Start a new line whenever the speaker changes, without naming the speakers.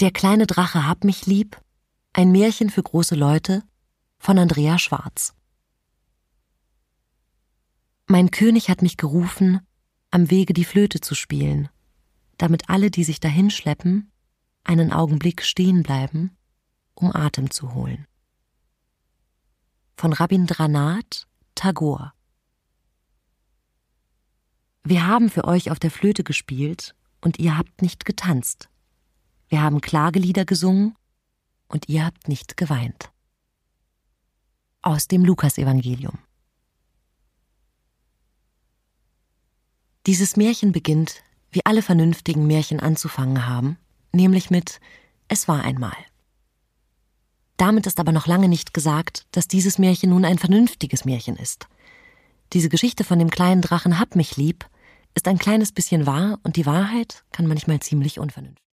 Der kleine Drache hab mich lieb, ein Märchen für große Leute von Andrea Schwarz. Mein König hat mich gerufen, am Wege die Flöte zu spielen, damit alle, die sich dahin schleppen, einen Augenblick stehen bleiben, um Atem zu holen. Von Rabindranath Tagore. Wir haben für euch auf der Flöte gespielt und ihr habt nicht getanzt. Wir haben Klagelieder gesungen und ihr habt nicht geweint. Aus dem Lukasevangelium. Dieses Märchen beginnt, wie alle vernünftigen Märchen anzufangen haben, nämlich mit »Es war einmal«. Damit ist aber noch lange nicht gesagt, dass dieses Märchen nun ein vernünftiges Märchen ist. Diese Geschichte von dem kleinen Drachen Hab mich lieb ist ein kleines bisschen wahr und die Wahrheit kann manchmal ziemlich unvernünftig